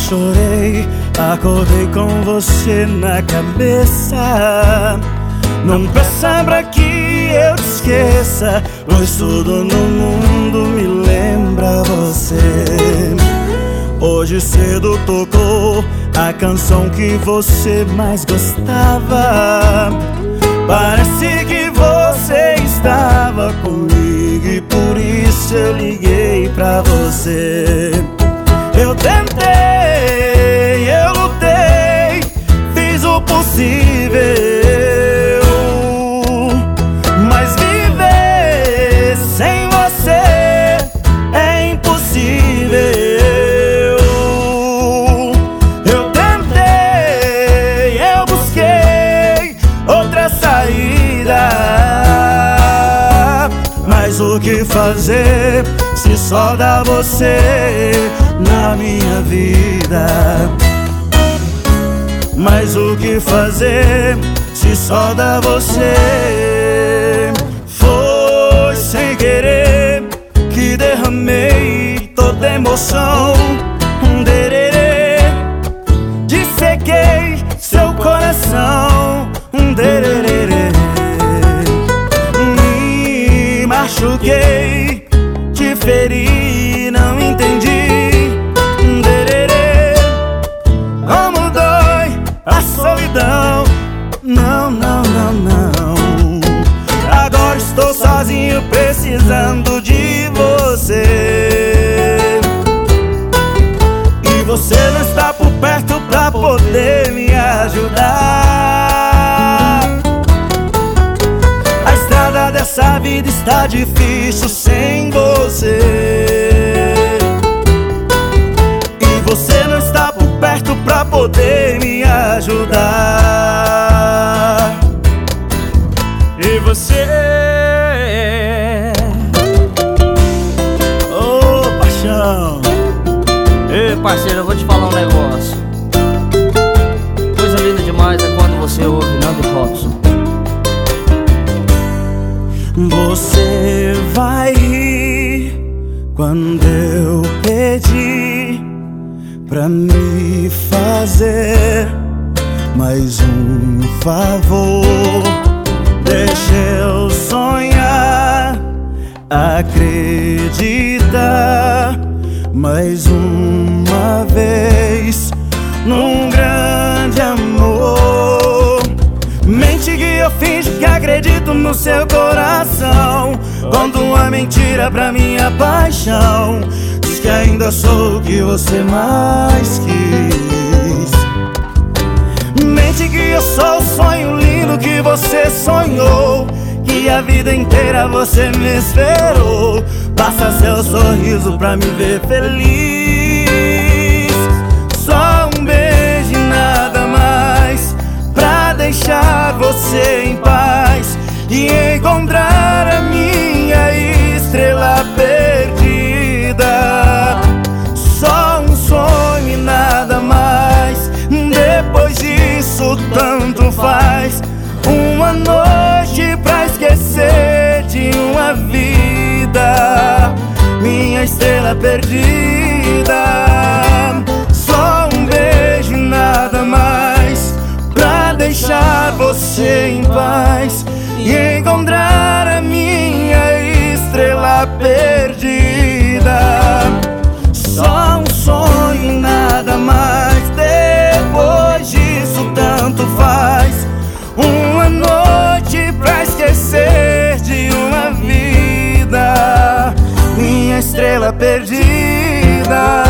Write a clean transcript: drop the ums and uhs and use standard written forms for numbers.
chorei, acordei com você na cabeça. Não peça pra que eu te esqueça, pois tudo no mundo me lembra você. Hoje cedo tocou a canção que você mais gostava. Parece que você estava comigo e por isso eu liguei pra você. Eu tentei, eu lutei, fiz o possível, mas viver sem você é impossível. Eu tentei, eu busquei outra saída, mas o que fazer se só dá você na minha vida? Mas o que fazer se só dá você? Foi sem querer que derramei toda emoção, dererê, dissequei seu coração, dererê, me machuquei, te feri, não entendi, dererê, como dói a solidão. Não, não, não, não. Agora estou sozinho precisando de você, e você não está por perto pra poder me ajudar. A estrada dessa vida está difícil sem você, e você não está por perto pra poder me ajudar. E você, ô paixão. Ei, parceiro, eu vou te falar um negócio. Coisa linda demais é quando você ouve Nando Robson. Você vai rir quando eu pedir pra me fazer mais um favor. Deixa eu sonhar, acreditar mais uma vez num grande amor. Mente que eu finjo que acredito no seu coração, conto uma mentira pra minha paixão. Diz que ainda sou o que você mais quis. Mente que eu sou o sonho lindo que você sonhou, que a vida inteira você me esperou. Passa seu sorriso pra me ver feliz. Só um beijo e nada mais, pra deixar você em paz e encontrar a minha estrela perdida. Só um sonho e nada mais, depois disso tanto faz. Uma noite pra esquecer de uma vida, minha estrela perdida. Só um beijo e nada mais, pra deixar você em paz e encontrar a minha estrela perdida. Só um sonho e nada mais, depois disso tanto faz. Uma noite pra esquecer de uma vida, minha estrela perdida.